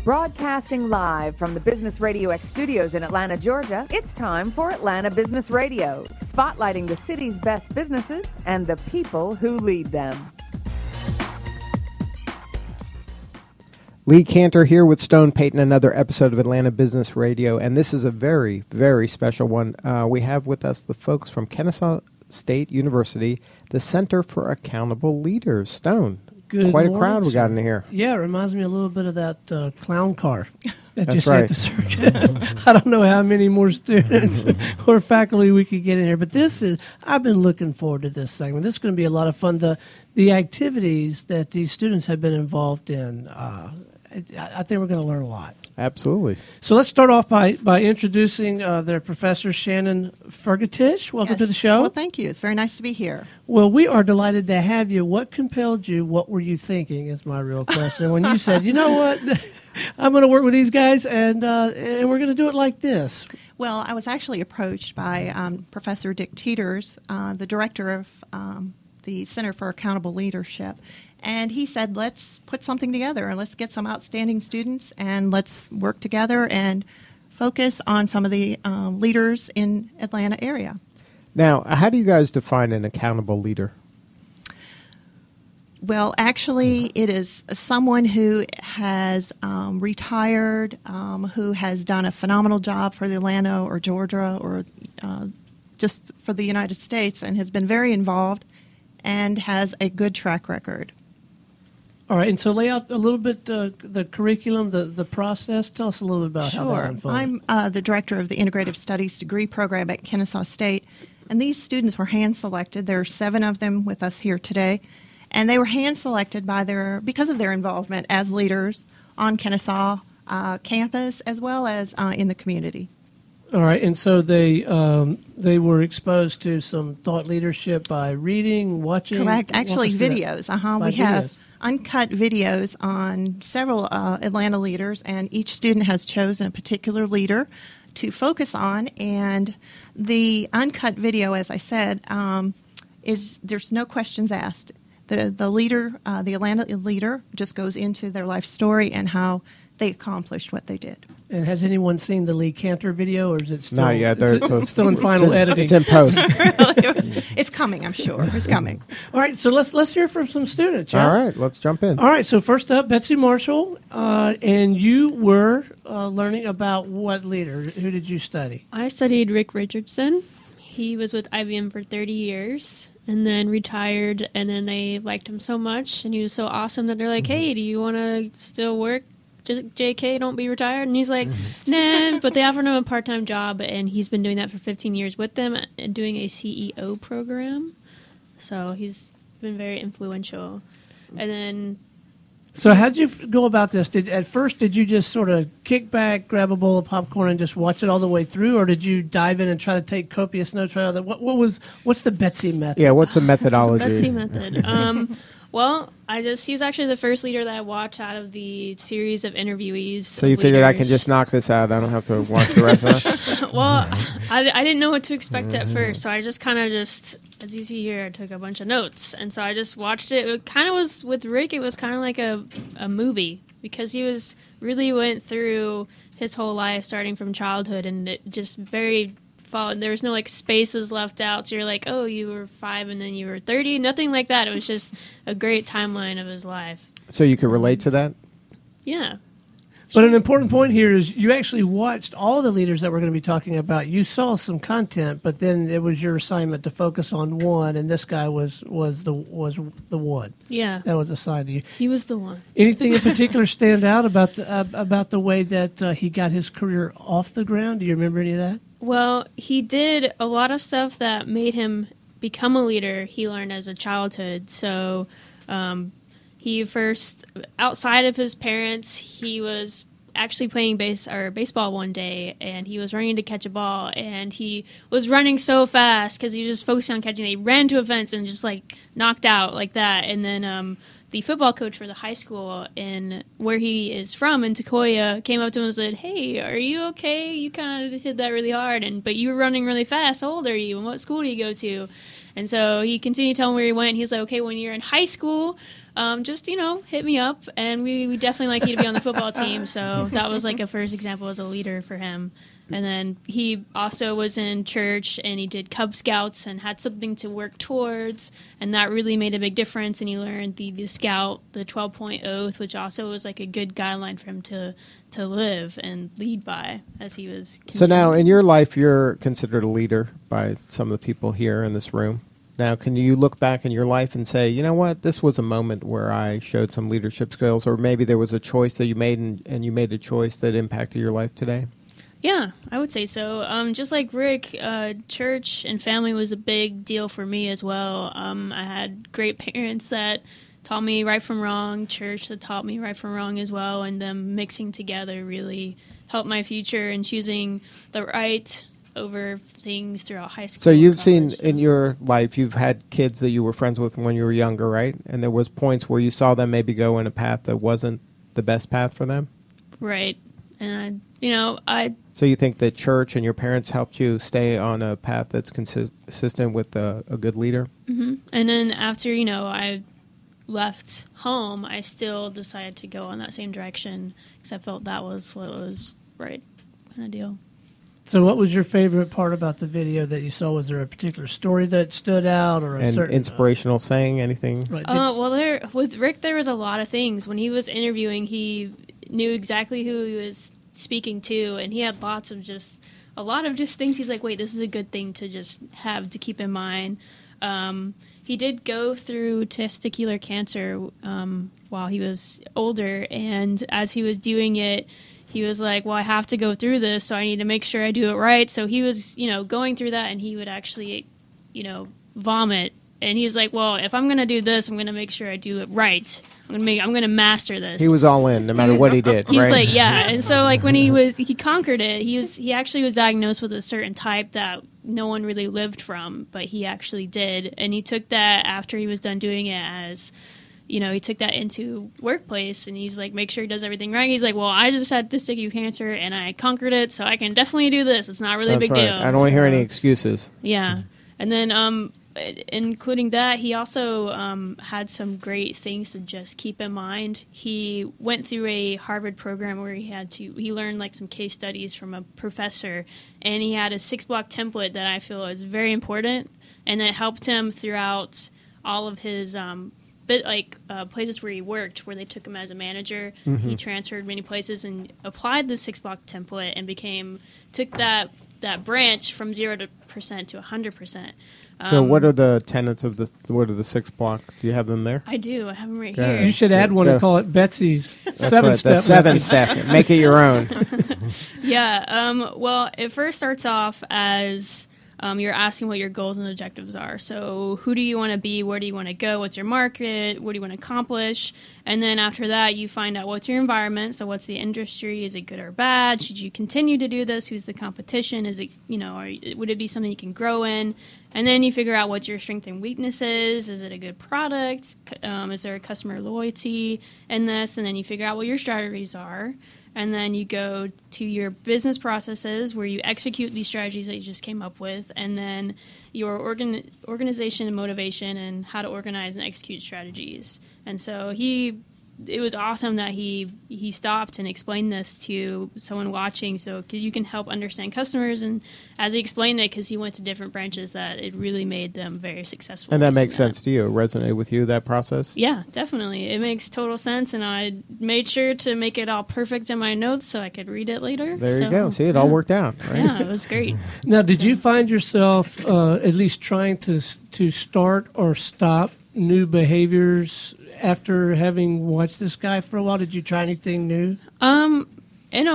Broadcasting live from the Business Radio X studios in Atlanta, Georgia, it's time for Atlanta Business Radio, spotlighting the city's best businesses and the people who lead them. Lee Cantor here with Stone Payton, another episode of Atlanta Business Radio, and this is a very, very special one. We have with us the folks from Kennesaw State University, the Center for Accountable Leaders. Stone, quite a crowd we got in here. Yeah, it reminds me a little bit of that clown car that That's you see at the circus. I don't know how many more students or faculty we could get in here, but I've been looking forward to this segment. This is going to be a lot of fun. The activities that these students have been involved in, I think we're going to learn a lot. Absolutely. So let's start off by introducing their professor, Shannon Fergatich. Welcome to the show. Well, thank you. It's very nice to be here. Well, we are delighted to have you. What compelled you? What were you thinking is my real question. When you said, you know what, I'm going to work with these guys, and we're going to do it like this. Well, I was actually approached by Professor Dick Teeters, the director of the Center for Accountable Leadership. And he said, let's put something together and let's get some outstanding students and let's work together and focus on some of the leaders in Atlanta area. Now, how do you guys define an accountable leader? Well, actually, it is someone who has retired, who has done a phenomenal job for the Atlanta or Georgia or just for the United States and has been very involved and has a good track record. All right, and so lay out a little bit the curriculum, the process. Tell us a little bit about how that unfolded. I'm the director of the Integrative Studies degree program at Kennesaw State, and these students were hand-selected. There are 7 of them with us here today, and they were hand-selected because of their involvement as leaders on Kennesaw campus as well as in the community. All right, and so they were exposed to some thought leadership by reading, watching. Correct. Actually, videos. We have uncut videos on several Atlanta leaders, and each student has chosen a particular leader to focus on. And the uncut video, as I said, is there's no questions asked. The leader, the Atlanta leader, just goes into their life story and how they accomplished what they did. And has anyone seen the Lee Cantor video, or is it still, not yet? Still in final editing? It's in post. It's coming, I'm sure. It's coming. All right, so let's hear from some students. Yeah? All right, let's jump in. All right, so first up, Betsy Marshall, and you were learning about what leader? Who did you study? I studied Rick Richardson. He was with IBM for 30 years and then retired, and then they liked him so much, and he was so awesome that they're like, hey, do you want to still work? Just JK, don't be retired. And he's like, nah, but they offered him a part-time job, and he's been doing that for 15 years with them and doing a CEO program. So he's been very influential. And then... So how'd you go about this? At first, did you just sort of kick back, grab a bowl of popcorn, and just watch it all the way through, or did you dive in and try to take copious notes right out of that? What's the Betsy method? Yeah, what's the methodology? Betsy method. Well, he was actually the first leader that I watched out of the series of interviewees. So you figured I can just knock this out. I don't have to watch the rest of it? Well, I didn't know what to expect at first, so I just kind of as you see here, I took a bunch of notes. And so I just watched it. It kind of was, with Rick, it was kind of like a movie, because he really went through his whole life, starting from childhood, and it just very... There was no spaces left out, so you're like, oh, you were 5 and then you were 30. Nothing like that. It was just a great timeline of his life. So you could relate to that? Yeah. But an important point here is you actually watched all the leaders that we're going to be talking about. You saw some content, but then it was your assignment to focus on one, and this guy was the one. Yeah. That was assigned to you. He was the one. Anything in particular stand out about the way that he got his career off the ground? Do you remember any of that? Well, he did a lot of stuff that made him become a leader. He learned as a childhood. So he first, outside of his parents, he was actually playing baseball one day, and he was running to catch a ball, and he was running so fast because he was just focusing on catching. He ran to a fence and just knocked out like that. And then the football coach for the high school in where he is from in Tukwila came up to him and said, hey, are you okay? You kind of hit that really hard, but you were running really fast. How old are you, and what school do you go to? And so he continued to tell him where he went. He's like, okay, when you're in high school, just, hit me up, and we definitely like you to be on the football team. So that was like a first example as a leader for him. And then he also was in church, and he did Cub Scouts and had something to work towards, and that really made a big difference. And he learned the Scout, the 12-point oath, which also was like a good guideline for him to live and lead by as he was continuing. So now in your life, you're considered a leader by some of the people here in this room. Now, can you look back in your life and say, you know what, this was a moment where I showed some leadership skills, or maybe there was a choice that you made and you made a choice that impacted your life today? Yeah, I would say so. Just like Rick, church and family was a big deal for me as well. I had great parents that taught me right from wrong, church that taught me right from wrong as well, and them mixing together really helped my future and choosing the right over things throughout high school. So you've seen in your life, you've had kids that you were friends with when you were younger, right? And there was points where you saw them maybe go in a path that wasn't the best path for them? Right. And So you think that church and your parents helped you stay on a path that's consistent with a good leader? Mm-hmm. And then after, I left home, I still decided to go in that same direction because I felt that was what was right kind of deal. So what was your favorite part about the video that you saw? Was there a particular story that stood out, or a certain inspirational saying, anything? Right. With Rick, there was a lot of things. When he was interviewing, he knew exactly who he was speaking to, and he had a lot of things. He's like, wait, this is a good thing to just have to keep in mind. He did go through testicular cancer while he was older, and as he was doing it, he was like, well, I have to go through this, so I need to make sure I do it right. So he was, going through that, and he would actually, vomit. And he's like, well, if I'm going to do this, I'm going to make sure I do it right. I'm going to master this. He was all in, no matter what he did, He's right? like, yeah. And so, like, when he conquered it, he actually was diagnosed with a certain type that no one really lived from, but he actually did. And he took that after he was done doing it as, he took that into workplace, and he's like, make sure he does everything right. He's like, well, I just had testicular cancer, and I conquered it, so I can definitely do this. It's not really a big deal. I don't want to hear any excuses. Yeah. And then, including that, he also had some great things to just keep in mind. He went through a Harvard program where he learned like some case studies from a professor, and he had a 6-block template that I feel is very important, and that helped him throughout all of his places where he worked, where they took him as a manager. Mm-hmm. He transferred many places and applied the 6-block template and took that branch from 0% to 100%. So what are the tenets of what are the 6 block? Do you have them there? I do. I have them right Go here. ahead. You should add one and call it Betsy's 7-step. The 7-step. Make it your own. Yeah. Well, it first starts off as you're asking what your goals and objectives are. So who do you want to be? Where do you want to go? What's your market? What do you want to accomplish? And then after that, you find out what's your environment. So what's the industry? Is it good or bad? Should you continue to do this? Who's the competition? Is it, would it be something you can grow in? And then you figure out what your strength and weakness is. Is it a good product? Is there a customer loyalty in this? And then you figure out what your strategies are. And then you go to your business processes where you execute these strategies that you just came up with. And then your organization and motivation and how to organize and execute strategies. And so it was awesome that he stopped and explained this to someone watching, so you can help understand customers. And as he explained it, because he went to different branches, that it really made them very successful. And that makes sense to you? It resonated with you, that process? Yeah, definitely. It makes total sense, and I made sure to make it all perfect in my notes so I could read it later. There you go. See, it all worked out, right? Yeah, it was great. Now, did you find yourself at least trying to start or stop new behaviors after having watched this guy for a while? Did you try anything new? In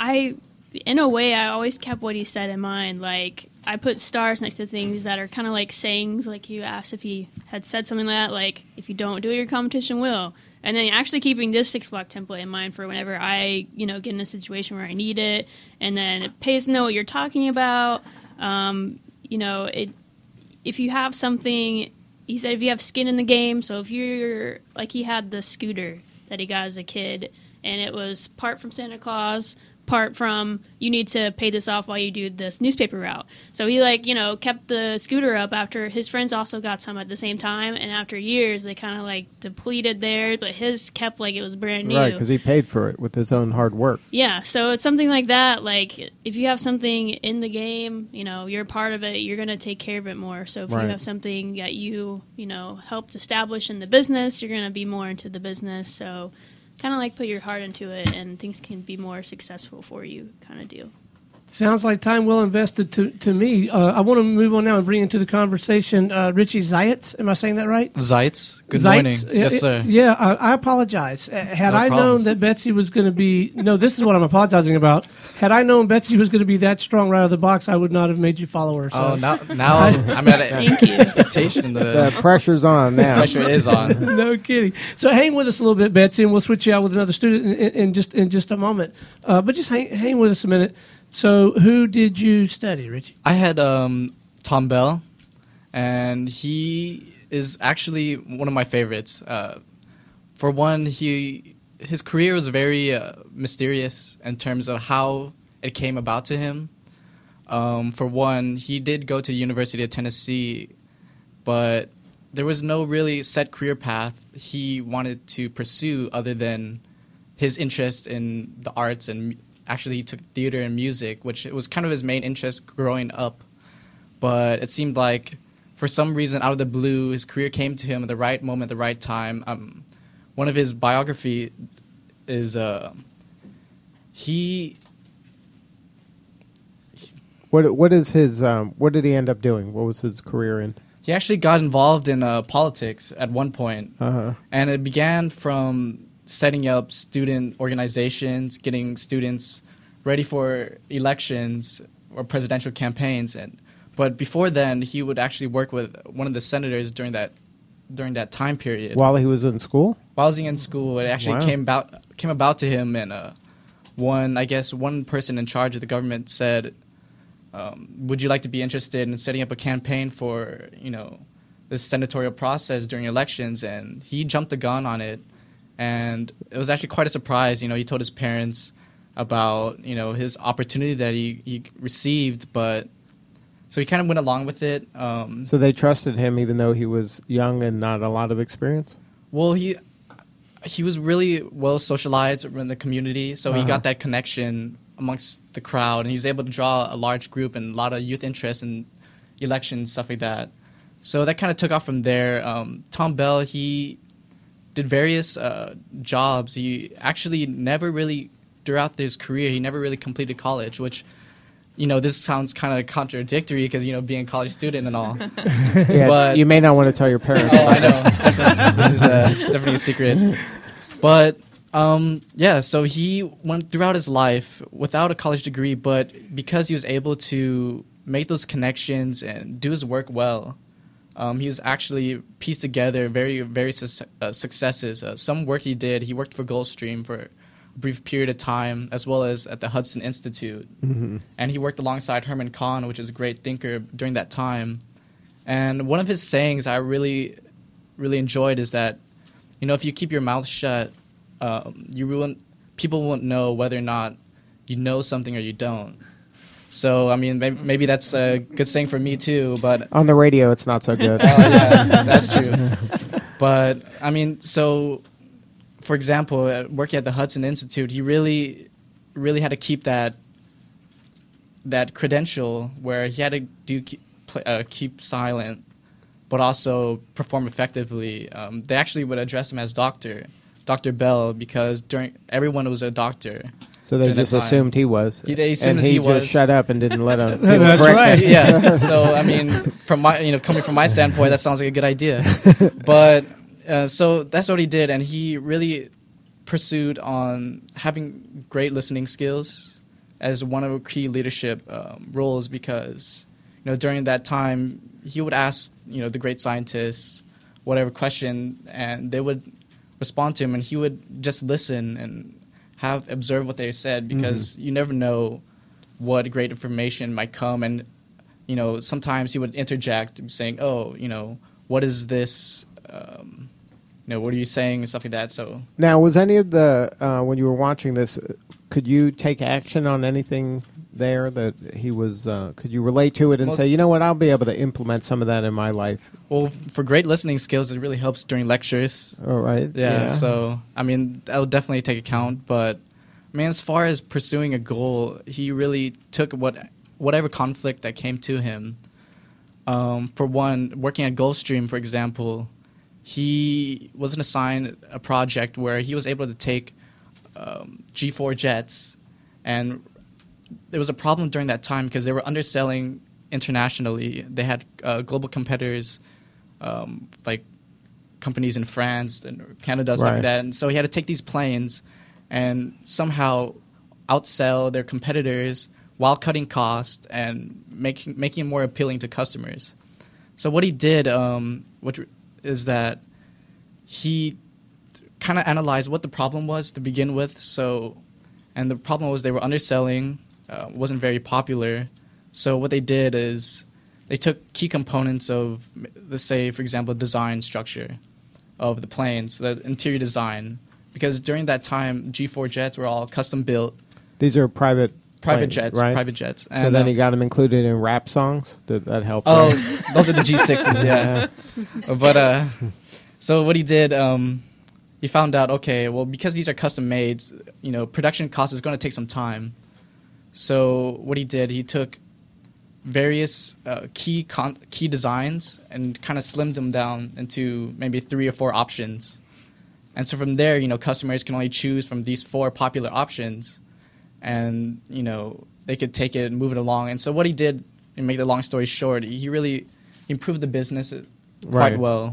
a way, I always kept what he said in mind. Like, I put stars next to things that are kind of like sayings. Like, you asked if he had said something like that, like, if you don't do it, your competition will. And then actually keeping this 6-block template in mind for whenever I, get in a situation where I need it. And then it pays to know what you're talking about. If you have something... He said if you have skin in the game, so if you're, like, he had the scooter that he got as a kid, and it was part from Santa Claus, apart from you need to pay this off while you do this newspaper route. So he kept the scooter up after his friends also got some at the same time, and after years they kind of depleted theirs, but his kept like it was brand new. Right, because he paid for it with his own hard work. Yeah, so it's something like that. Like if you have something in the game, you're a part of it, you're going to take care of it more. So if you have something that you helped establish in the business, you're going to be more into the business. So kind of put your heart into it and things can be more successful for you kind of deal. Sounds like time well invested to me. I want to move on now and bring into the conversation Richie Zayats. Am I saying that right? Zayats. Good morning. Yes, sir. Yeah, I apologize. Had I known that Betsy was going to be... No, this is what I'm apologizing about. Had I known Betsy was going to be that strong right out of the box, I would not have made you follow her. So. Oh, now I'm at an expectation. The pressure's on now. The pressure is on. No kidding. So hang with us a little bit, Betsy, and we'll switch you out with another student in just a moment. But just hang with us a minute. So who did you study, Richie? I had Tom Bell, and he is actually one of my favorites. For one, his career was very mysterious in terms of how it came about to him. For one, he did go to the University of Tennessee, but there was no really set career path he wanted to pursue other than his interest in the arts, and actually he took theater and music, which was kind of his main interest growing up. But it seemed like for some reason out of the blue, his career came to him at the right moment, at the right time. One of his biography is What is his? What did he end up doing? What was his career in? He actually got involved in politics at one point, and it began from setting up student organizations, getting students ready for elections or presidential campaigns. But before then, he would actually work with one of the senators during that time period. While he was in school? While he was in school, it actually came about to him, and one person in charge of the government said, would you like to be interested in setting up a campaign for, this senatorial process during elections? And he jumped the gun on it. And it was actually quite a surprise. He told his parents about, his opportunity that he received. But so he kind of went along with it. So they trusted him even though he was young and not a lot of experience? Well, he was really well socialized in the community. So he got that connection amongst the crowd. And he was able to draw a large group and a lot of youth interest in elections, stuff like that. So that kind of took off from there. Tom Bell, he did various jobs. He actually never really, throughout his career, he never really completed college, which, this sounds kind of contradictory because, being a college student and all. Yeah, but you may not want to tell your parents. Oh, I know. Definitely. This is definitely a secret. But, so he went throughout his life without a college degree, but because he was able to make those connections and do his work well, he was actually pieced together very, very successes. Some work he did, he worked for Gulfstream for a brief period of time, as well as at the Hudson Institute. Mm-hmm. And he worked alongside Herman Kahn, which is a great thinker during that time. And one of his sayings I really, really enjoyed is that, if you keep your mouth shut, people won't know whether or not you know something or you don't. So, maybe that's a good saying for me, too. But on the radio, it's not so good. Oh, yeah, that's true. But, so, for example, working at the Hudson Institute, he really, really had to keep that credential where he had to keep silent, but also perform effectively. They actually would address him as Dr. Bell, because everyone was a doctor. So they just assumed he was. They assumed he was. Just shut up and didn't let him. That's right. Yeah. So from my coming from my standpoint, that sounds like a good idea. But so that's what he did, and he really pursued on having great listening skills as one of the key leadership roles, because during that time he would ask the great scientists whatever question, and they would respond to him, and he would just listen and observe what they said, because you never know what great information might come. And sometimes he would interject saying, what is this what are you saying and stuff like that. So Now, was any of the when you were watching this, could you take action on anything there that he was? Could you relate to it and say, you know what, I'll be able to implement some of that in my life? well, for great listening skills, it really helps during lectures. All right. Yeah. So I mean, that would definitely take account. But I mean, as far as pursuing a goal, he really took whatever conflict that came to him. For one, working at Gulfstream, for example, he wasn't assigned a project where he was able to take G4 jets, and there was a problem during that time because they were underselling internationally. They had global competitors, like companies in France and Canada, stuff like that. And so he had to take these planes and somehow outsell their competitors while cutting costs and making it more appealing to customers. So what he did, which is that he kind of analyzed what the problem was to begin with. And the problem was they were underselling, wasn't very popular. So what they did is they took key components of, let's say, for example, design structure of the planes, the interior design, because during that time, G4 jets were all custom built. These are private jets, right? Private jets. So And, then he got them included in rap songs. Did that help? Oh, there? those are the G6s, yeah. But so what he did, he found out, okay, well, because these are custom made, production cost is going to take some time. So what he did, he took various key designs and kind of slimmed them down into maybe 3 or 4 options. And so from there, customers can only choose from these 4 popular options, and they could take it and move it along. And so what he did, and make the long story short, he really improved the business quite well.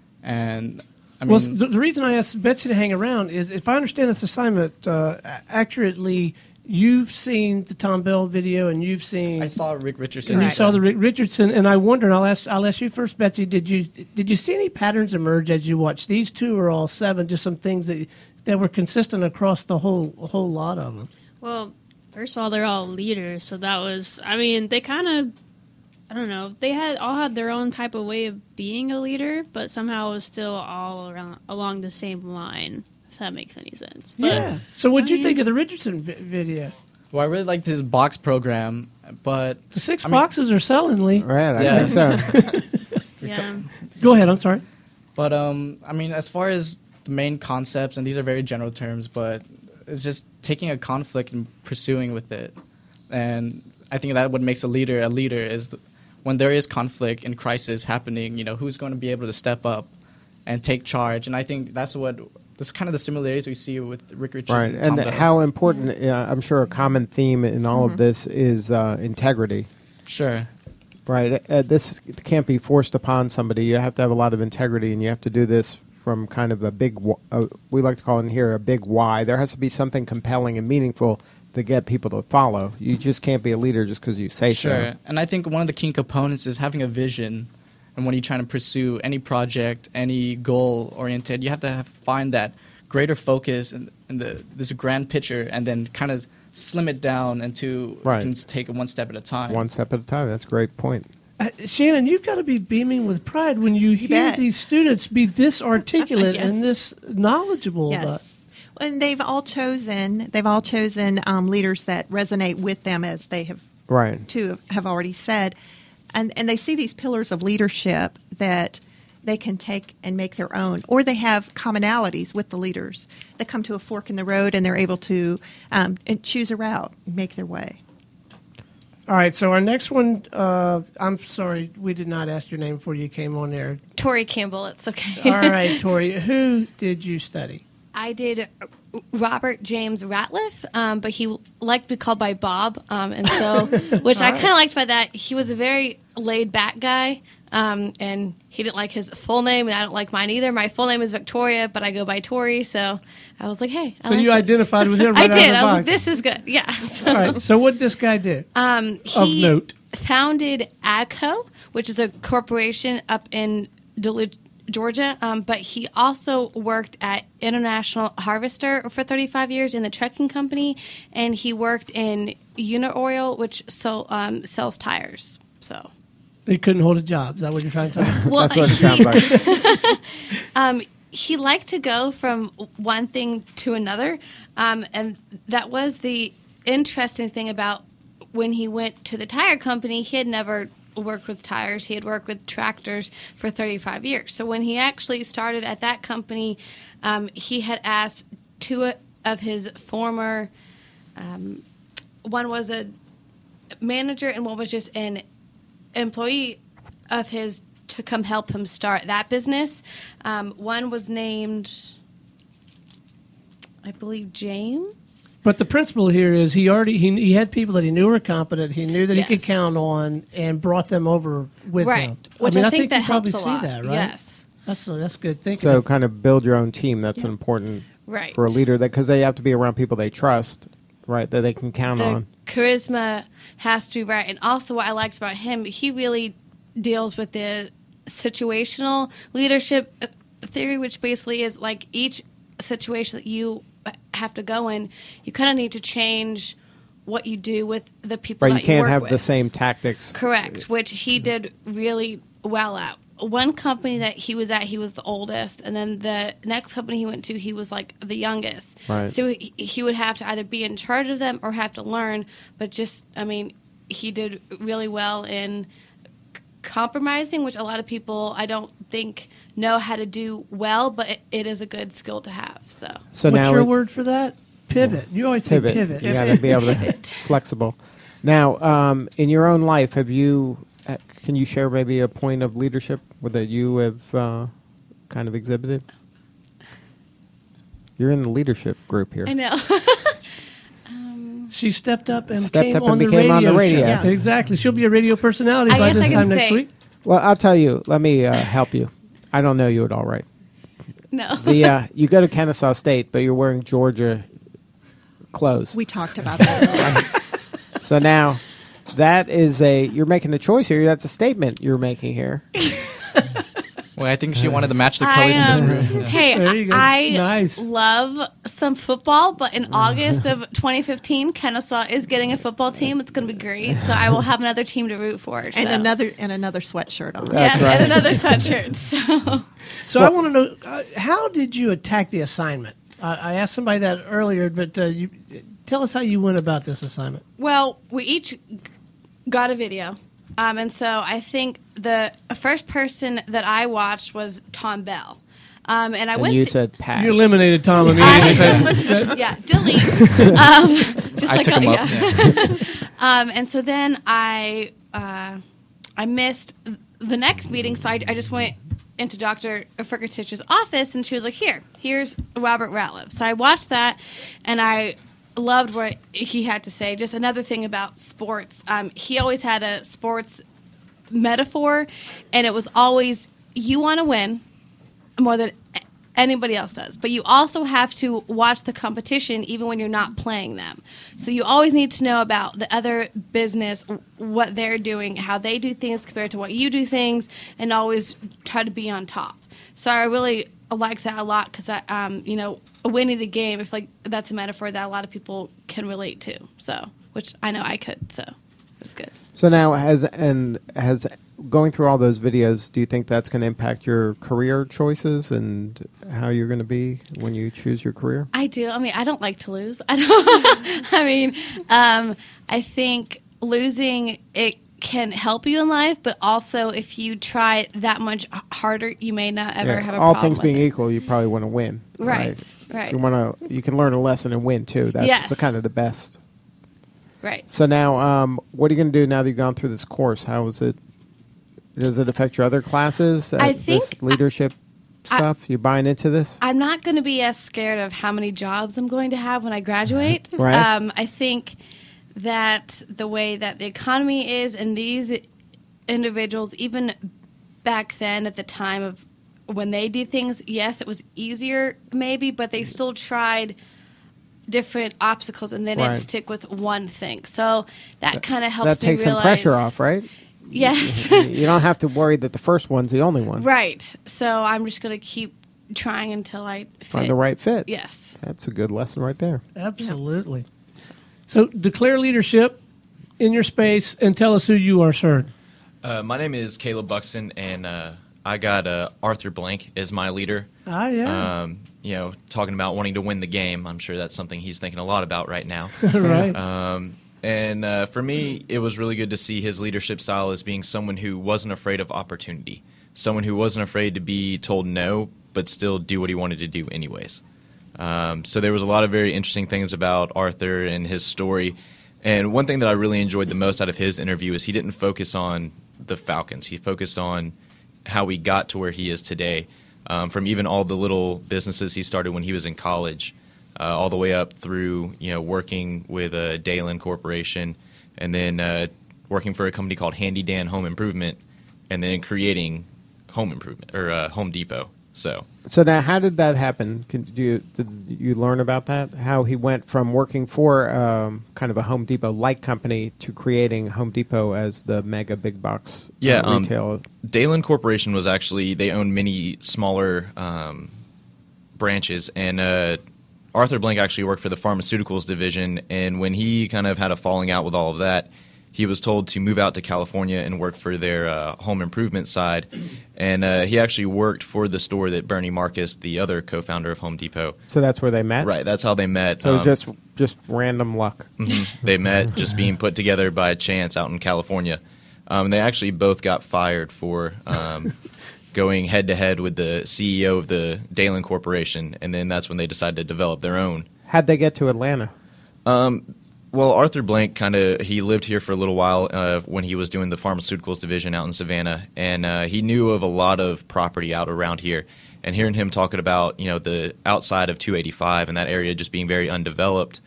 And I mean, well, the reason I asked Betsy to hang around is, if I understand this assignment accurately, you've seen the Tom Bell video, and you've seen. I saw Rick Richardson. And you saw the Rick Richardson, and I wonder, and I'll ask you first, Betsy. Did you see any patterns emerge as you watched? These 2 are all 7, just some things that were consistent across the whole lot of them. Well, first of all, they're all leaders, so that was. I mean, they kind of. I don't know. They all had their own type of way of being a leader, but somehow it was still all along the same line. If that makes any sense. But, yeah. So what did you think of the Richardson video? Well, I really liked his box program, but The 6 boxes are selling, Lee. Right, I think so. yeah. Go ahead. I'm sorry. But I mean, as far as the main concepts, and these are very general terms, but it's just taking a conflict and pursuing with it. And I think that what makes a leader is when there is conflict and crisis happening, who's going to be able to step up and take charge. And I think that's kind of the similarities we see with Rick Richardson. Right, and how important, I'm sure a common theme in all of this is integrity. Sure. Right, this can't be forced upon somebody. You have to have a lot of integrity, and you have to do this from kind of a big, we like to call it in here a big why. There has to be something compelling and meaningful to get people to follow. You just can't be a leader just because you say so. Sure, and I think one of the key components is having a vision. And when you're trying to pursue any project, any goal-oriented, you have to find that greater focus and this grand picture, and then kind of slim it down into you can take it one step at a time. One step at a time. That's a great point. Shannon, you've got to be beaming with pride when you hear these students be this articulate and this knowledgeable about. And they've all chosen leaders that resonate with them, as they have have already said. And they see these pillars of leadership that they can take and make their own, or they have commonalities with the leaders that come to a fork in the road, and they're able to choose a route and make their way. All right, so our next one, I'm sorry, we did not ask your name before you came on there. Tori Campbell, it's okay. All right, Tori, who did you study? I did Robert James Ratliff, but he liked to be called by Bob, and so, which I kind of liked by that. He was a very laid-back guy, and he didn't like his full name, and I don't like mine either. My full name is Victoria, but I go by Tori, so I was like, hey. So you identified with him right I did. out of the I was box. like, this is good. Yeah. So, all right, so what did this guy do he of note? Founded AGCO, which is a corporation up in Duluth, Georgia, but he also worked at International Harvester for 35 years in the trucking company, and he worked in Unioil, which sells tires. So he couldn't hold a job. Is that what you're trying to tell me? well, That's what it sounds like. he liked to go from one thing to another, and that was the interesting thing about when he went to the tire company. He had never worked with tires. He had worked with tractors for 35 years. So when he actually started at that company, he had asked two of his former, one was a manager and one was just an employee of his, to come help him start that business. One was named, I believe, James. But the principle here is he had people that he knew were competent. He knew that he could count on, and brought them over with him. Which I think that you probably helps a see lot. that, right? Yes. That's good thinking. So kind of build your own team. That's important for a leader, because they have to be around people they trust, right, that they can count on. Charisma has to be right. And also what I liked about him, he really deals with the situational leadership theory, which basically is like each situation that you have to go in, you kind of need to change what you do with the people that you work with. Right, you can't have the same tactics. Correct, which he did really well at. One company that he was at, he was the oldest, and then the next company he went to, he was like the youngest. Right. So he would have to either be in charge of them or have to learn, but just, I mean, he did really well in compromising, which a lot of people, I don't think, know how to do well, but it is a good skill to have. So What's now your word for that? Pivot. You always say pivot. You got to be able to flexible. Now, in your own life, can you share maybe a point of leadership that you have kind of exhibited? You're in the leadership group here. I know. She stepped up and became on the radio. Yeah. Exactly. She'll be a radio personality I by guess this I can time next say- week. Well, I'll tell you. Let me help you. I don't know you at all, right? No. You go to Kennesaw State, but you're wearing Georgia clothes. We talked about that. So now, that is you're making a choice here. That's a statement you're making here. Well, I think she wanted to match the colors in this room. Yeah. Hey, There you go. I Nice. love some football, but in August of 2015, Kennesaw is getting a football team. It's going to be great. So I will have another team to root for. So. and another sweatshirt on. Yes, right. and another sweatshirt. So So I want to know, how did you attack the assignment? I asked somebody that earlier, but you tell us how you went about this assignment. Well, we each got a video. And so I think the first person that I watched was Tom Bell. And I And went. you said pass. You eliminated Tom immediately. Yeah, delete. Just I like took him up. Yeah. and so then I missed the next meeting, so I just went into Dr. Fergatich's office, and she was like, here's Robert Ratliff. So I watched that, and I loved what he had to say. Just another thing about sports. He always had a sports metaphor, and it was always, you want to win more than anybody else does, but you also have to watch the competition even when you're not playing them. So you always need to know about the other business, what they're doing, how they do things compared to what you do things, and always try to be on top. So I really like that a lot, because winning the game, if that's a metaphor that a lot of people can relate to. So, which I know I could. So it was good. So now, has going through all those videos, do you think that's going to impact your career choices and how you're going to be when you choose your career? I do. I mean, I don't like to lose. I think losing, it can help you in life, but also if you try that much harder, you may not ever have a all problem things being with it. equal, you probably want to win. Right. So you can learn a lesson and win too. That's Yes. kind of the best. Right. So now, what are you going to do now that you've gone through this course? How is it? Does it affect your other classes? I this think leadership stuff. You buying into this? I'm not going to be as scared of how many jobs I'm going to have when I graduate. Right. I think that the way that the economy is, and these individuals, even back then at the time of when they did things, yes, it was easier maybe, but they still tried different obstacles and they didn't Right. stick with one thing. So that kind of helps That me takes some realize, pressure off, right? Yes. You don't have to worry that the first one's the only one. Right. So I'm just going to keep trying until I fit. Find the right fit. Yes. That's a good lesson right there. Absolutely. So declare leadership in your space and tell us who you are, sir. My name is Caleb Buxton, and I I got Arthur Blank as my leader. Yeah. Talking about wanting to win the game. I'm sure that's something he's thinking a lot about right now. Right. And for me, it was really good to see his leadership style as being someone who wasn't afraid of opportunity, someone who wasn't afraid to be told no, but still do what he wanted to do anyways. So there was a lot of very interesting things about Arthur and his story. And one thing that I really enjoyed the most out of his interview is he didn't focus on the Falcons. He focused on how he got to where he is today, from even all the little businesses he started when he was in college, all the way up through working with Dalen Corporation, and then working for a company called Handy Dan Home Improvement, and then creating Home Improvement or Home Depot. So now, how did that happen? Did you learn about that? How he went from working for kind of a Home Depot-like company to creating Home Depot as the mega big box retail? Dalen Corporation was actually, they owned many smaller branches, and Arthur Blank actually worked for the pharmaceuticals division, and when he kind of had a falling out with all of that, he was told to move out to California and work for their home improvement side. And he actually worked for the store that Bernie Marcus, the other co-founder of Home Depot. So that's where they met? Right, that's how they met. So just random luck. They met just being put together by chance out in California. They actually both got fired for going head-to-head with the CEO of the Dalen Corporation, and then that's when they decided to develop their own. How'd they get to Atlanta? Well, Arthur Blank he lived here for a little while when he was doing the pharmaceuticals division out in Savannah, and he knew of a lot of property out around here. And hearing him talking about the outside of 285 and that area just being very undeveloped,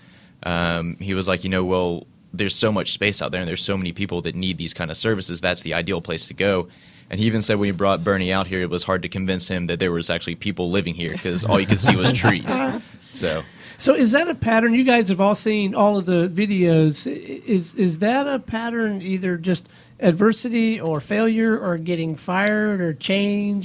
he was like, well, there's so much space out there, and there's so many people that need these kind of services. That's the ideal place to go. And he even said when he brought Bernie out here, it was hard to convince him that there was actually people living here because all you could see was trees. So is that a pattern? You guys have all seen all of the videos. Is that a pattern, either just adversity or failure or getting fired or change?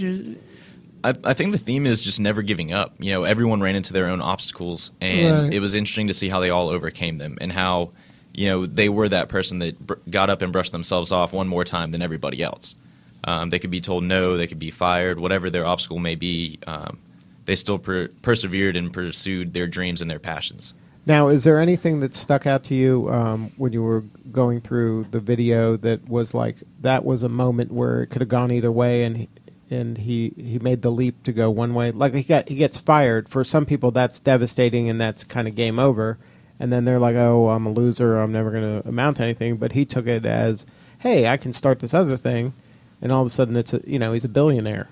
I think the theme is just never giving up. Everyone ran into their own obstacles, and It was interesting to see how they all overcame them and how they were that person that got up and brushed themselves off one more time than everybody else. They could be told no, they could be fired, whatever their obstacle may be. They still persevered and pursued their dreams and their passions. Now, is there anything that stuck out to you when you were going through the video that was like, that was a moment where it could have gone either way, and he made the leap to go one way? Like he gets fired. For some people, that's devastating, and that's kind of game over. And then they're like, oh, I'm a loser, I'm never going to amount to anything. But he took it as, hey, I can start this other thing, and all of a sudden he's a billionaire.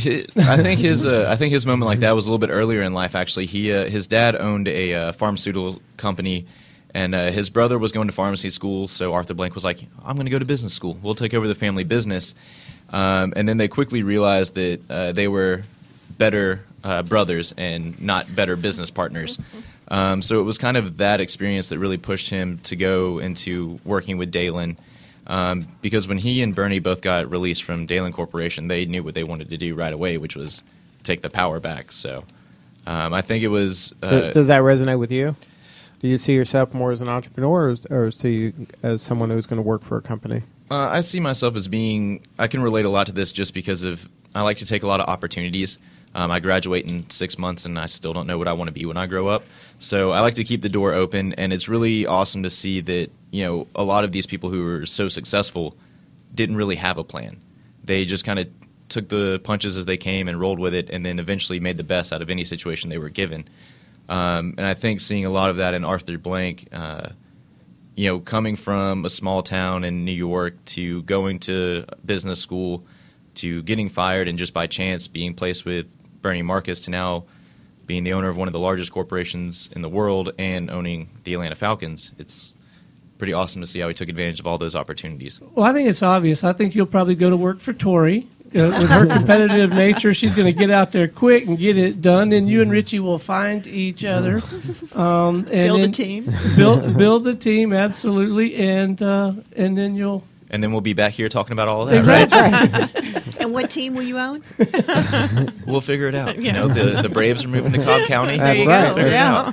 I think his moment like that was a little bit earlier in life. Actually, his dad owned a pharmaceutical company, and his brother was going to pharmacy school. So Arthur Blank was like, "I'm going to go to business school. We'll take over the family business." And then they quickly realized that they were better brothers and not better business partners. So it was kind of that experience that really pushed him to go into working with Dalen. Because when he and Bernie both got released from Dalen Corporation, they knew what they wanted to do right away, which was take the power back. So I think it was... Does that resonate with you? Do you see yourself more as an entrepreneur or as someone who's going to work for a company? I see myself as being... I can relate a lot to this just because of... I like to take a lot of opportunities. I graduate in 6 months, and I still don't know what I want to be when I grow up. So I like to keep the door open, and it's really awesome to see that a lot of these people who were so successful didn't really have a plan. They just kind of took the punches as they came and rolled with it, and then eventually made the best out of any situation they were given. And I think seeing a lot of that in Arthur Blank, coming from a small town in New York to going to business school to getting fired and just by chance being placed with Bernie Marcus to now being the owner of one of the largest corporations in the world and owning the Atlanta Falcons, it's pretty awesome to see how he took advantage of all those opportunities. Well, I think it's obvious. I think you'll probably go to work for Tori. With her competitive nature, she's going to get out there quick and get it done, and you and Richie will find each other. And build a team. Build the team, absolutely, and then you'll... And then we'll be back here talking about all of that, exactly. right? And what team will you own? We'll figure it out. Yeah. The Braves are moving to Cobb County. That's right. We'll figure it out.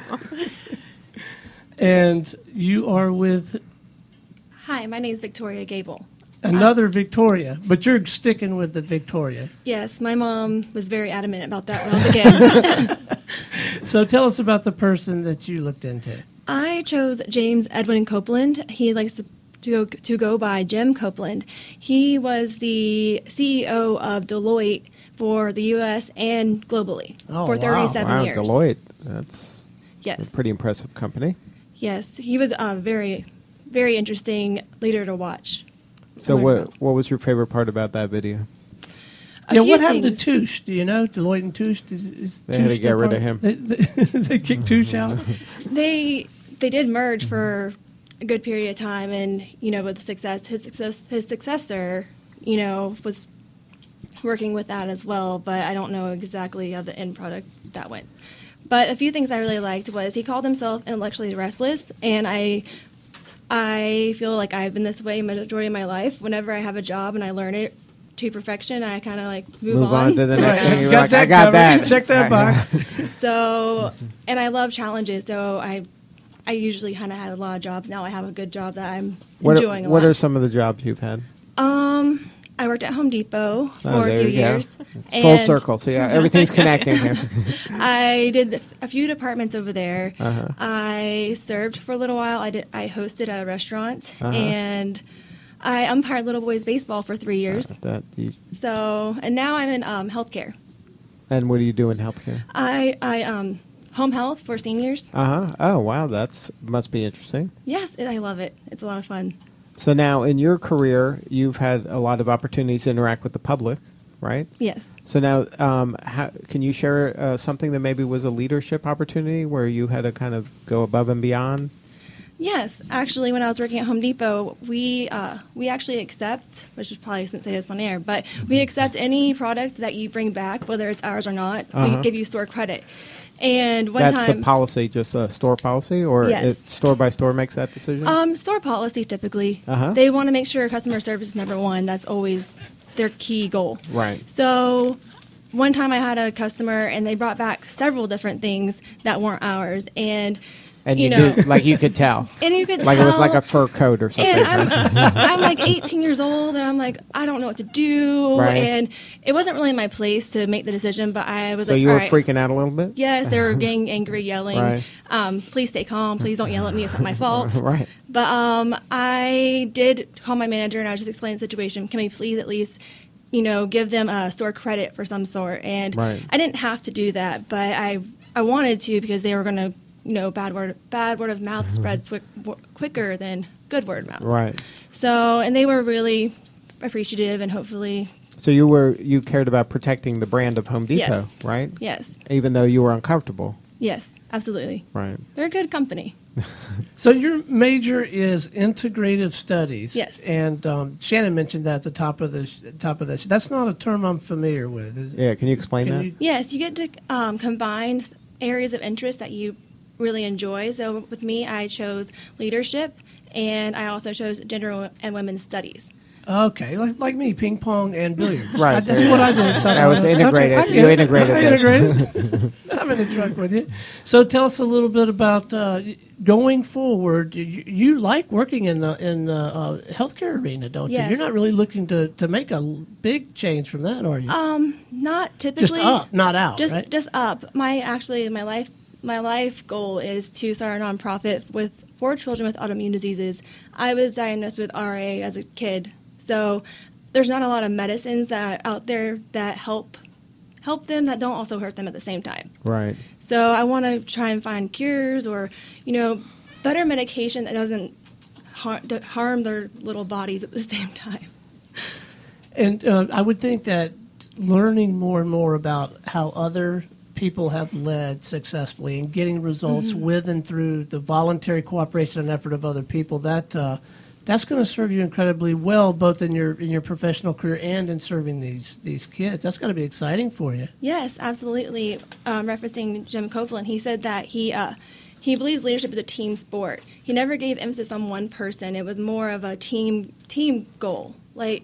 And you are with... Hi, my name is Victoria Gable. Another Victoria, but you're sticking with the Victoria. Yes, my mom was very adamant about that when I was a kid. So tell us about the person that you looked into. I chose James Edwin Copeland. He likes to go by Jim Copeland. He was the CEO of Deloitte for the U.S. and globally for 37 years. Deloitte. That's yes. a pretty impressive company. Yes, he was a very, very interesting leader to watch. So what was your favorite part about that video? What happened to Touche? Do you know? Deloitte and Touche? They had to get rid of him. They kicked Touche out? They did merge for a good period of time, and, with his successor, was working with that as well, but I don't know exactly how the end product that went. But a few things I really liked was he called himself intellectually restless, and I feel like I've been this way majority of my life. Whenever I have a job and I learn it to perfection, I kind of move on to the next thing. You're like, I got that. Check that box. So, and I love challenges, so I usually kind of had a lot of jobs. Now I have a good job that I'm enjoying a lot. What are some of the jobs you've had? I worked at Home Depot for a few years. Full circle. So yeah, everything's connecting here. I did a few departments over there. Uh-huh. I served for a little while. I hosted a restaurant, and I umpired little boys baseball for 3 years. And now I'm in healthcare. And what do you do in healthcare? I home health for seniors. Oh wow, must be interesting. Yes, I love it. It's a lot of fun. So now, in your career, you've had a lot of opportunities to interact with the public, right? Yes. So now, can you share something that maybe was a leadership opportunity where you had to kind of go above and beyond? Yes. Actually, when I was working at Home Depot, we actually accept, which is probably shouldn't say this on air, but we accept any product that you bring back, whether it's ours or not. We give you store credit. And That's a policy, just a store policy, or yes. Store by store makes that decision? Store policy, typically. They want to make sure customer service is number one. That's always their key goal. Right. So one time I had a customer, and they brought back several different things that weren't ours. And you could tell. And you could tell. Like it was like a fur coat or something. And I'm like 18 years old, and I'm like, I don't know what to do. Right. And it wasn't really my place to make the decision, but I was so you were freaking out a little bit? Yes, they were getting angry, yelling. Right. Please stay calm. Please don't yell at me. It's not my fault. Right. But I did call my manager, and I was just explaining the situation. Can we please at least give them a store credit for some sort? And right. I didn't have to do that, but I wanted to because they were going to, bad word of mouth spreads quicker than good word of mouth. Right. So, and they were really appreciative, and hopefully. So you cared about protecting the brand of Home Depot, yes. right? Yes. Even though you were uncomfortable. Yes, absolutely. Right. They're a good company. So your major is integrative studies. Yes. And Shannon mentioned that at the top of this. That's not a term I'm familiar with. Yeah. Can you explain that? Yes, you get to combine areas of interest that you really enjoy. So with me, I chose leadership, and I also chose gender and women's studies. Okay, like me, ping pong and billiards. Right. That's what I did. So that was integrated. Okay, you integrated this. I'm in the truck with you. So tell us a little bit about going forward. You like working in the healthcare arena, don't yes. you? You're not really looking to make a big change from that, are you? Not typically. Just up, not out. Just up. My life goal is to start a nonprofit for children with autoimmune diseases. I was diagnosed with RA as a kid, so there's not a lot of medicines that out there that help them that don't also hurt them at the same time. Right. So I want to try and find cures or better medication that doesn't harm their little bodies at the same time. And I would think that learning more and more about how other people have led successfully and getting results with and through the voluntary cooperation and effort of other people, that's going to serve you incredibly well, both in your professional career and in serving these kids. That's going to be exciting for you. Yes, absolutely. Referencing Jim Copeland, he said that he believes leadership is a team sport. He never gave emphasis on one person. It was more of a team goal.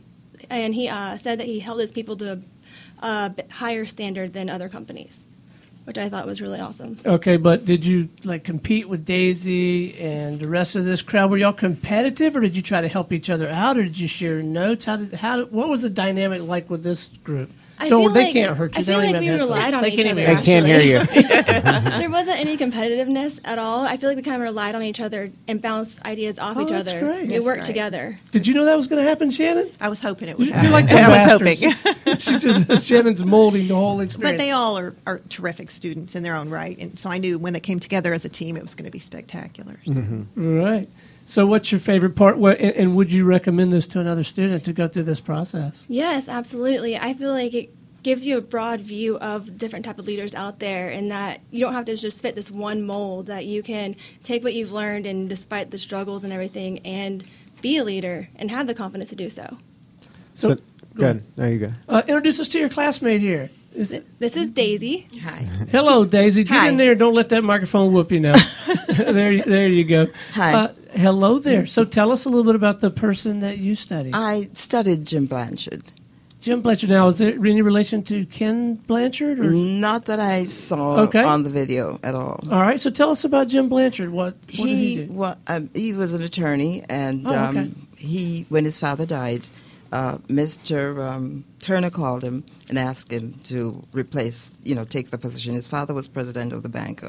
And he said that he held his people to a higher standard than other companies. which I thought was really awesome. Okay, but did you like compete with Daisy and the rest of this crowd? Were y'all competitive, or did you try to help each other out, or did you share notes? What was the dynamic like with this group? They can't hurt you. I feel like we relied on each other. They can't hear you. There wasn't any competitiveness at all. I feel like we kind of relied on each other and bounced ideas off each that's other. great. We That's worked great. together. Did you know that was going to happen, Shannon? I was hoping it would You're happen. like the I was masters. hoping. Shannon's molding the whole experience. But they all are terrific students in their own right. And so I knew when they came together as a team, it was going to be spectacular. Right. So what's your favorite part? And would you recommend this to another student to go through this process? Yes, absolutely. I feel like it gives you a broad view of different type of leaders out there, and that you don't have to just fit this one mold, that you can take what you've learned and despite the struggles and everything and be a leader and have the confidence to do so. So good. There you go. Introduce us to your classmate here. This is Daisy. Hi. Hello, Daisy. Get Hi. in there. Don't let that microphone whoop you now. there you go. Hi. Hello there. So tell us a little bit about the person that you studied. I studied Jim Blanchard. Jim Blanchard. Now, is there any relation to Ken Blanchard? Or? Not that I saw on the video at all. All right. So tell us about Jim Blanchard. What did he do? Well, he was an attorney, and when his father died, Mr. Turner called him and asked him to replace, take the position. His father was president of the bank.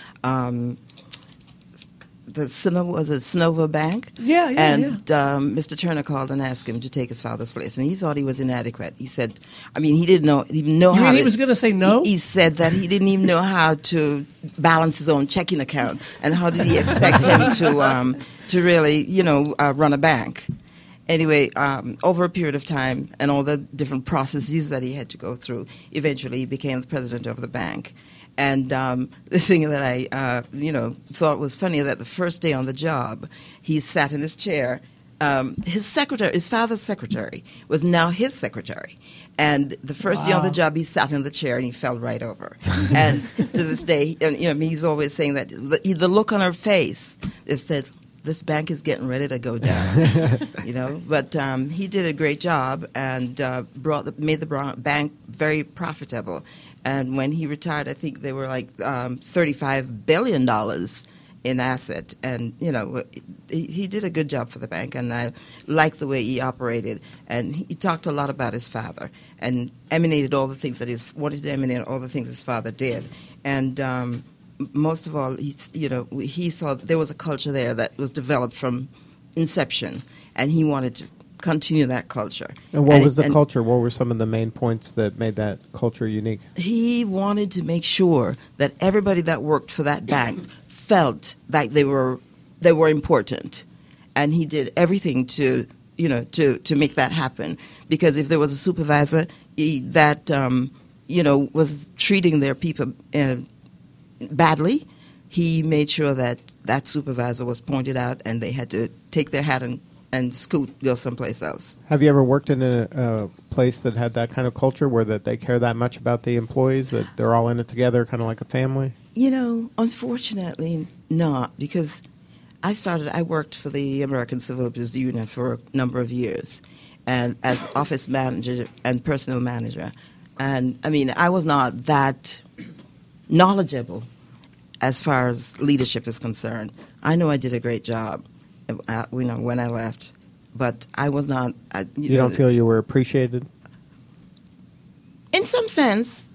Was it Sonova Bank? Yeah. Mr. Turner called and asked him to take his father's place, and he thought he was inadequate. He said, he didn't even know how. He was going to say no. He said that he didn't even know how to balance his own checking account, and how did he expect him to really, run a bank? Anyway, over a period of time and all the different processes that he had to go through, eventually he became the president of the bank. And the thing that I, thought was funny, that the first day on the job, he sat in his chair. His father's secretary, was now his secretary. And the first day on the job, he sat in the chair and he fell right over. And to this day, he's always saying that the look on her face, it said, this bank is getting ready to go down, But he did a great job and made the bank very profitable. And when he retired, I think they were like $35 billion in asset. And, he did a good job for the bank, and I liked the way he operated. And he talked a lot about his father and emanated all the things that wanted to emanate all the things his father did. And most of all, he saw there was a culture there that was developed from inception, and he wanted to continue that culture. And what was the culture? What were some of the main points that made that culture unique? He wanted to make sure that everybody that worked for that bank felt like they were important, and he did everything to make that happen. Because if there was a supervisor that was treating their people badly, he made sure that that supervisor was pointed out and they had to take their hat and scoot, go someplace else. Have you ever worked in a place that had that kind of culture where that they care that much about the employees, that they're all in it together, kind of like a family? Unfortunately not, because I worked for the American Civil Liberties Union for a number of years, and as office manager and personnel manager. And, I was not that knowledgeable as far as leadership is concerned. I know I did a great job, when I left, but I was not. You don't feel you were appreciated? In some sense,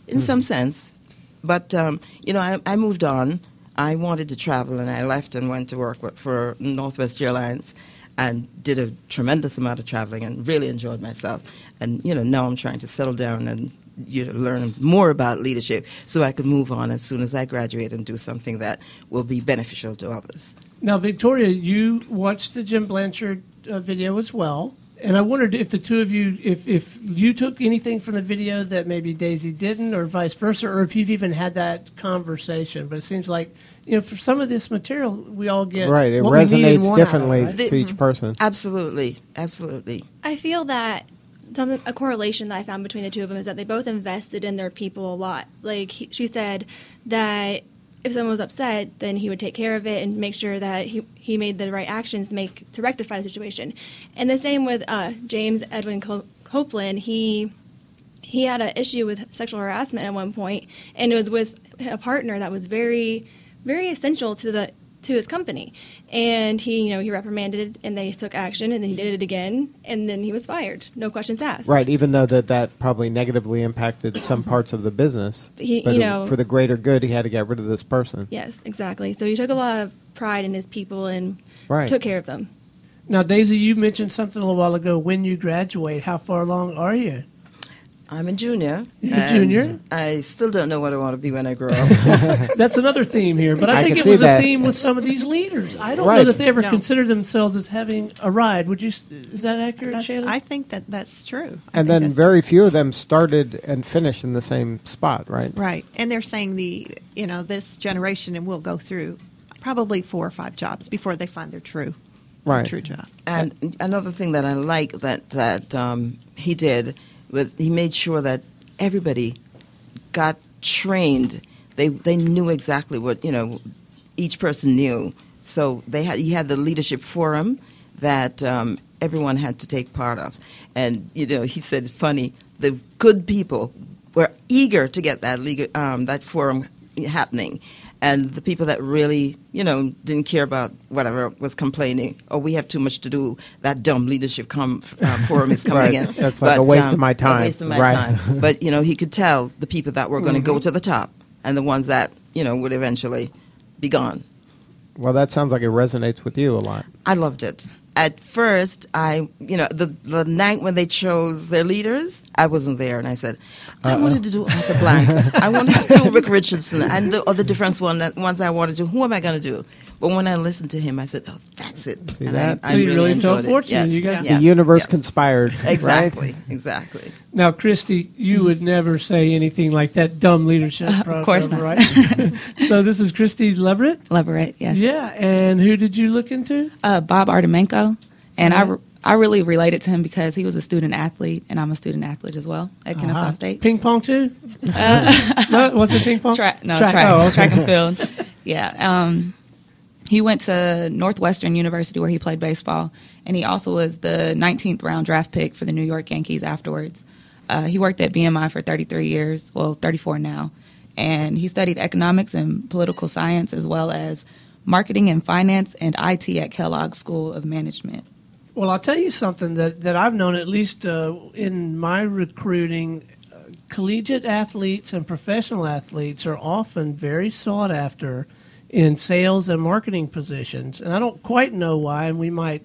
but I moved on. I wanted to travel, and I left and went to work for Northwest Airlines, and did a tremendous amount of traveling, and really enjoyed myself. And now I'm trying to settle down and learn more about leadership so I can move on as soon as I graduate and do something that will be beneficial to others. Now, Victoria, you watched the Jim Blanchard video as well, and I wondered if the two of you, if you took anything from the video that maybe Daisy didn't, or vice versa, or if you've even had that conversation. But it seems like, for some of this material, we all get right. It what we need and resonates want differently out of it, right? to each person. Absolutely. I feel that a correlation that I found between the two of them is that they both invested in their people a lot. Like she said that if someone was upset, then he would take care of it and make sure that he made the right actions to rectify the situation. And the same with James Edwin Copeland. He he had an issue with sexual harassment at one point, and it was with a partner that was very, very essential to his company. And he reprimanded, and they took action, and then he did it again, and then he was fired. No questions asked. Right, even though that probably negatively impacted some parts of the business. But for the greater good, he had to get rid of this person. Yes, exactly. So he took a lot of pride in his people and Right. took care of them. Now, Daisy, you mentioned something a little while ago. When you graduate, how far along are you? I'm a junior. You're a junior? I still don't know what I want to be when I grow up. That's another theme here, but I think can it see was that. a theme with some of these leaders. I don't know Right. that they ever No. consider themselves as having arrived. Is that accurate, Shannon? I think that's true. I And think then that's very few of them started and finished in the same spot, right? right. And they're saying this generation will go through probably 4 or 5 jobs before they find their true job. And another thing that I like that he did was he made sure that everybody got trained. They knew exactly what each person knew. So he had the leadership forum that everyone had to take part of. And he said, funny, the good people were eager to get that forum happening. And the people that really, didn't care about whatever was complaining, we have too much to do, that dumb leadership forum is coming Right. in. That's like a waste of my time. A waste of my Right. time. But, he could tell the people that were going to go to the top and the ones that, would eventually be gone. Well, that sounds like it resonates with you a lot. I loved it. At first, the night when they chose their leaders, I wasn't there, and I said, I wanted to do Arthur Blank. I wanted to do Rick Richardson, and the other different ones I wanted to do. Who am I going to do? But when I listened to him, I said, that's it. See and that? I So you really felt enjoyed it. fortunate. Yes. You got- Yes. The universe Yes. conspired. Exactly. Right? Exactly. Now, Christy, you would never say anything like that dumb leadership program, Of course not. right? So this is Christy Leverett? Leverett, yes. Yeah, and who did you look into? Bob Artemenko, and I really related to him because he was a student athlete, and I'm a student athlete as well at Kennesaw State. Ping pong too? No, was it ping pong? Track Oh, okay. track and field. Yeah. He went to Northwestern University where he played baseball, and he also was the 19th round draft pick for the New York Yankees afterwards. He worked at BMI for 33 years, well, 34 now, and he studied economics and political science as well as marketing and finance and IT at Kellogg School of Management. Well, I'll tell you something that I've known, at least in my recruiting, collegiate athletes and professional athletes are often very sought after in sales and marketing positions. And I don't quite know why, and we might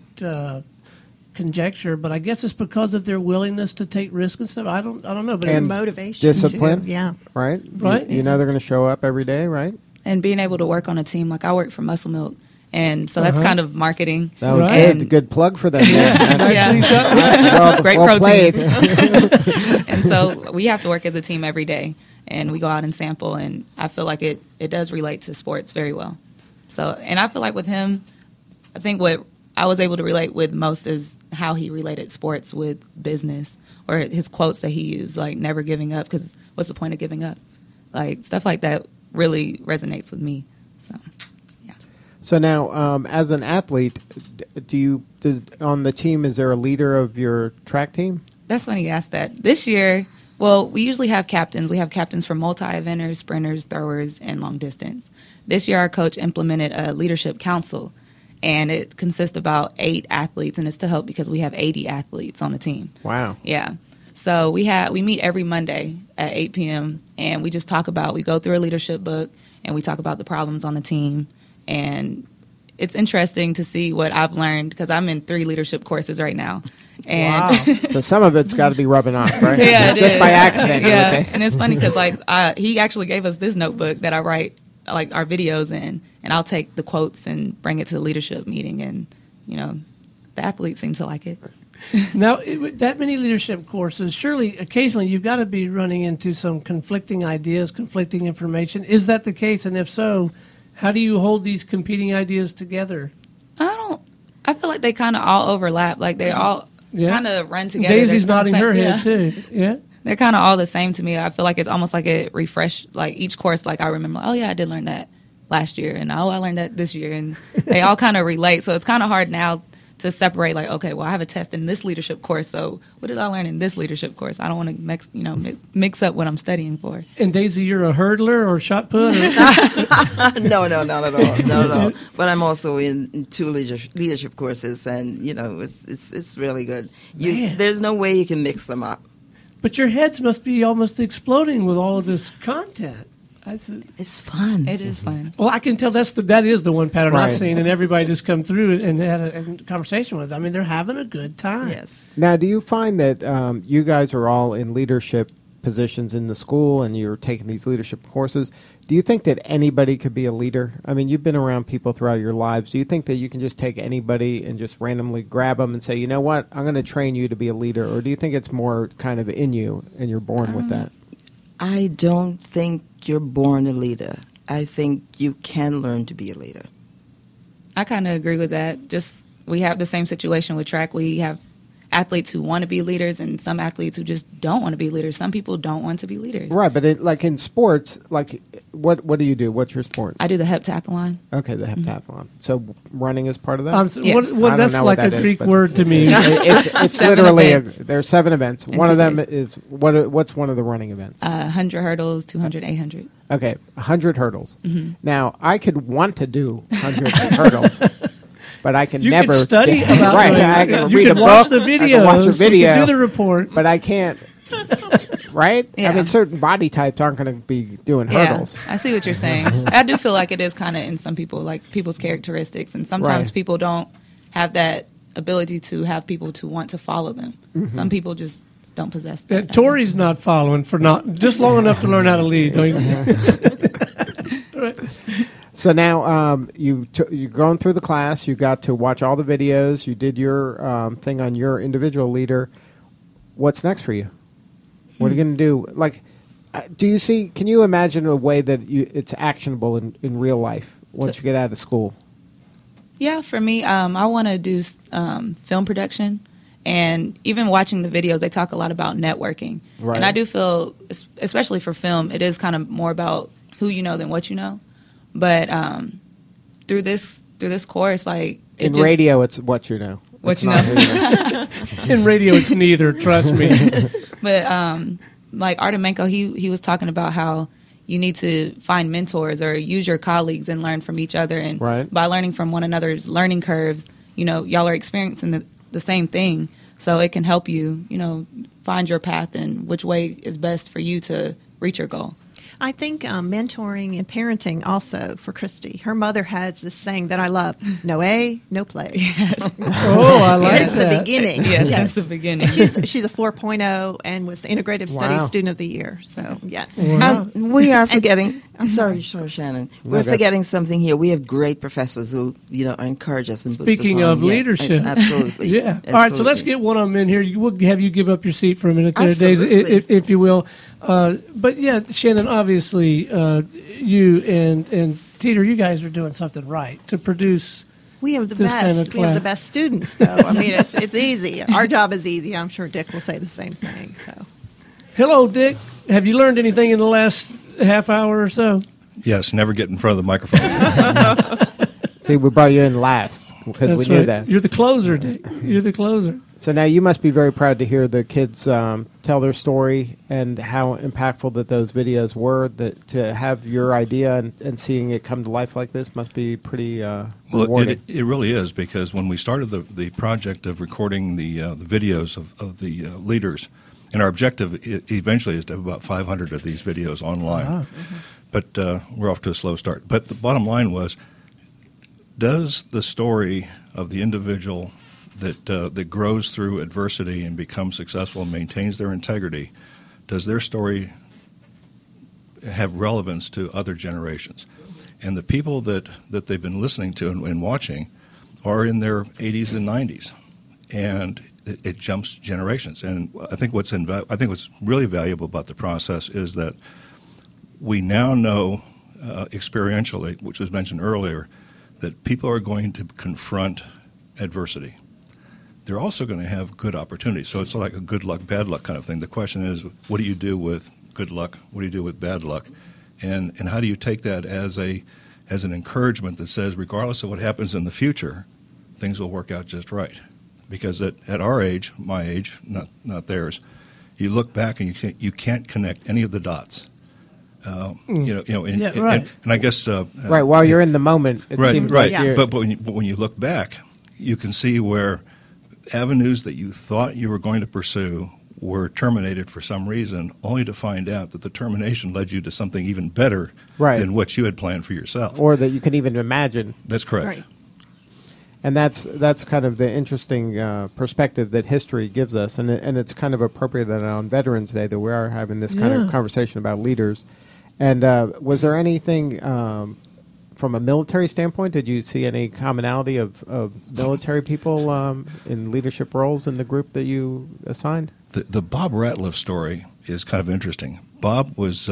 conjecture, but I guess it's because of their willingness to take risks and stuff. I don't know. But And motivation, discipline, too. Yeah. right? Right. You know they're going to show up every day, right? And being able to work on a team, like I work for Muscle Milk, and so that's kind of marketing. That was Right. good. Good plug for them. Yeah. Yeah. Great well protein. played. And so we have to work as a team every day, and we go out and sample, and I feel like it does relate to sports very well. So, and I feel like with him, I think what I was able to relate with most is how he related sports with business, or his quotes that he used, like never giving up, because what's the point of giving up? Like stuff like that really resonates with me. So, yeah. So now, as an athlete, on the team, is there a leader of your track team? That's funny you asked that. This year, well, we usually have captains. We have captains for multi-eventers, sprinters, throwers, and long distance. This year, our coach implemented a leadership council, and it consists of about 8 athletes, and it's to help because we have 80 athletes on the team. Wow. Yeah. So we meet every Monday at 8 p.m., and we just we go through a leadership book, and we talk about the problems on the team. And it's interesting to see what I've learned because I'm in 3 leadership courses right now. And Wow. So some of it's got to be rubbing off, right? Yeah, it Just is. by accident. Yeah, Okay. and it's funny because he actually gave us this notebook that I write like our videos in, and I'll take the quotes and bring it to the leadership meeting, and the athletes seem to like it. Now, that many leadership courses, surely occasionally you've got to be running into some conflicting ideas, conflicting information. Is that the case? And if so, how do you hold these competing ideas together? I feel like they kind of all overlap. Like they all kind of run together. Daisy's They're nodding the her same- head too. Yeah. They're kind of all the same to me. I feel like it's almost like it refreshed, like each course, like I remember, oh yeah, I did learn that last year, and oh, I learned that this year, and they all kind of relate. So it's kind of hard now to separate, like, okay, well, I have a test in this leadership course, so what did I learn in this leadership course? I don't want to mix up what I'm studying for. And Daisy, you're a hurdler or shot put? Or? No, not at all. Not at all. But I'm also in 2 leadership courses, and it's really good. There's no way you can mix them up. But your heads must be almost exploding with all of this content. It's fun. It is fun. Well, I can tell that is the one pattern Right. I've seen, and everybody that's come through and had a conversation with. I mean, they're having a good time. Yes. Now, do you find that you guys are all in leadership positions in the school and you're taking these leadership courses? Do you think that anybody could be a leader? I mean, you've been around people throughout your lives. Do you think that you can just take anybody and just randomly grab them and say, you know what, I'm going to train you to be a leader? Or do you think it's more kind of in you and you're born with that? I don't think you're born a leader. I think you can learn to be a leader. I kind of agree with that. Just we have the same situation with track. We have athletes who want to be leaders and some athletes who just don't want to be leaders. Some people don't want to be leaders. Right, but like in sports, like what do you do? What's your sport? I do the heptathlon. Okay, the heptathlon. So running is part of that? Yes. That's like a Greek word to me. It's literally events. there are 7 events. One of them is what's one of the running events? 100 hurdles, 200, 800. Okay, 100 hurdles. Mm-hmm. Now I could want to do 100 hurdles. But I can You never can study about right. it. I can You read can a watch book. the videos. I can watch a video. You can do the report. But I can't. Right? Yeah. I mean, certain body types aren't going to be doing hurdles. I see what you're saying. I do feel like it is kind of in some people, like people's characteristics, and sometimes Right. people don't have that ability to have people to want to follow them. Mm-hmm. Some people just don't possess that. Tori's not following for not just long enough to learn how to lead. Don't you? Right. So now you're going through the class. You got to watch all the videos. You did your thing on your individual leader. What's next for you? What are you going to do? Like, do you see? Can you imagine a way that it's actionable in real life once you get out of school? Yeah, for me, I want to do film production. And even watching the videos, they talk a lot about networking. Right. And I do feel, especially for film, it is kind of more about who you know than what you know. But through this course, like In radio, it's what you know. What It's you not know. who you know. In radio, it's neither. Trust me. But like Artemenko, he was talking about how you need to find mentors or use your colleagues and learn from each other. And Right. by learning from one another's learning curves, y'all are experiencing the same thing. So it can help you, find your path and which way is best for you to reach your goal. I think mentoring and parenting also for Christy. Her mother has this saying that I love: no A, no play. Oh, I like Since that. the beginning. Yes, since the beginning. She's a 4.0 and was the Integrative Studies Wow. Student of the Year. So, yes. Wow. We are forgetting. I'm sorry, Shannon. We're Okay. forgetting something here. We have great professors who, encourage us and boost us Speaking on. of Yes, leadership. absolutely. Yeah. All right, so let's Absolutely. get one of them in here. We'll have you give up your seat for a minute there, Absolutely. Daisy, if you will. But yeah, Shannon, obviously, you and Teeter, you guys are doing something right to produce. We have the This best. kind of We have the class. best students, though. I mean, it's easy. Our job is easy. I'm sure Dick will say the same thing. So, Hello, Dick. Have you learned anything in the last half hour or so? Yes, never get in front of the microphone. See, we brought you in last because we That's knew right. that. You're the closer, Dick. You're the closer. So now you must be very proud to hear the kids tell their story and how impactful that those videos were. That to have your idea and seeing it come to life like this must be pretty Well, rewarding. it really is, because when we started the project of recording the videos of the leaders, and our objective eventually is to have about 500 of these videos online. But we're off to a slow start. But the bottom line was, does the story of the individual that grows through adversity and becomes successful and maintains their integrity, does their story have relevance to other generations? And the people that they've been listening to and watching are in their 80s and 90s, and it jumps generations. And I think what's really valuable about the process is that we now know experientially, which was mentioned earlier, that people are going to confront adversity. They're also going to have good opportunities. So it's like a good luck, bad luck kind of thing. The question is, what do you do with good luck? What do you do with bad luck? And how do you take that as an encouragement that says, regardless of what happens in the future, things will work out just right. Because at our age, my age, not theirs, you look back and you can't connect any of the dots. And I guess right while you're in the moment, it seems right. Like but when you look back, you can see where avenues that you thought you were going to pursue were terminated for some reason, only to find out that the termination led you to something even better than what you had planned for yourself, or that you can even imagine. That's correct. Right. And that's kind of the interesting perspective that history gives us, and it's kind of appropriate that on Veterans Day that we are having this kind of conversation about leaders. And was there anything from a military standpoint? Did you see any commonality of military people in leadership roles in the group that you assigned? The Bob Ratliff story is kind of interesting. Bob was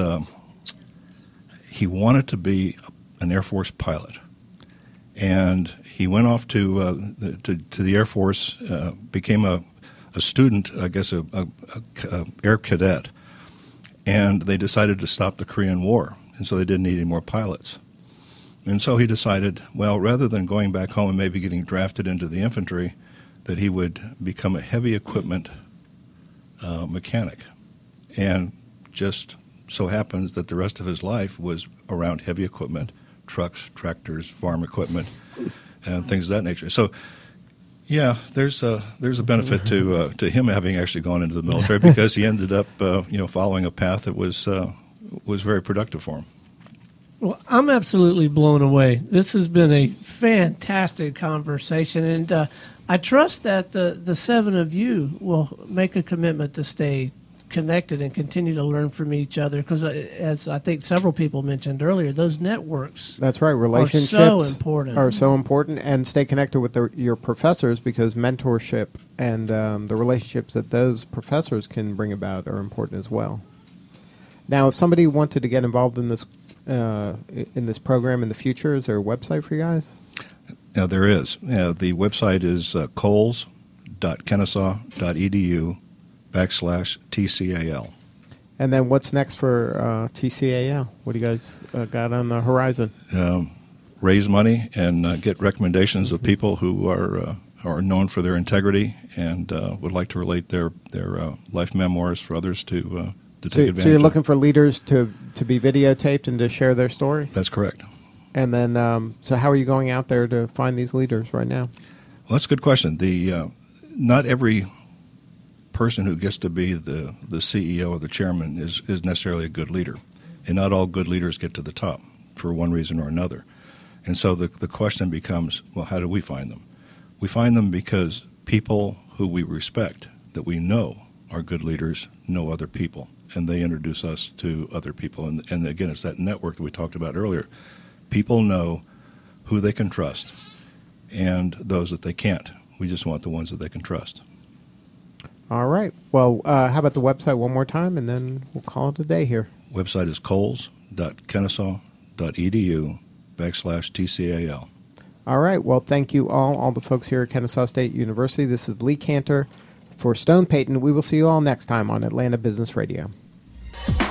he wanted to be an Air Force pilot, and he went off to the Air Force, became a student, I guess, a air cadet. And they decided to stop the Korean War, and so they didn't need any more pilots. And so he decided, well, rather than going back home and maybe getting drafted into the infantry, that he would become a heavy equipment mechanic. And just so happens that the rest of his life was around heavy equipment, trucks, tractors, farm equipment, and things of that nature. So, yeah, there's a benefit to him having actually gone into the military because he ended up following a path that was very productive for him. Well, I'm absolutely blown away. This has been a fantastic conversation, and I trust that the seven of you will make a commitment to stay connected and continue to learn from each other because, as I think several people mentioned earlier, those networks that's right, relationships are so important, and stay connected with your professors because mentorship and the relationships that those professors can bring about are important as well. Now, if somebody wanted to get involved in this program in the future, is there a website for you guys? Now, there is. The website is coles.kennesaw.edu/TCAL. And then what's next for TCAL? What do you guys got on the horizon? Raise money and get recommendations of people who are known for their integrity and would like to relate their life memoirs for others to take advantage of. So you're looking for leaders to be videotaped and to share their stories? That's correct. And then, so how are you going out there to find these leaders right now? Well, that's a good question. Not every person who gets to be the CEO or the chairman is necessarily a good leader. And not all good leaders get to the top for one reason or another. And so the question becomes, well, how do we find them? We find them because people who we respect, that we know are good leaders, know other people. And they introduce us to other people. And again, it's that network that we talked about earlier. People know who they can trust and those that they can't. We just want the ones that they can trust. All right. Well, how about the website one more time, and then we'll call it a day here. Website is coles.kennesaw.edu/TCAL. All right. Well, thank you all the folks here at Kennesaw State University. This is Lee Cantor for Stone Payton. We will see you all next time on Atlanta Business Radio.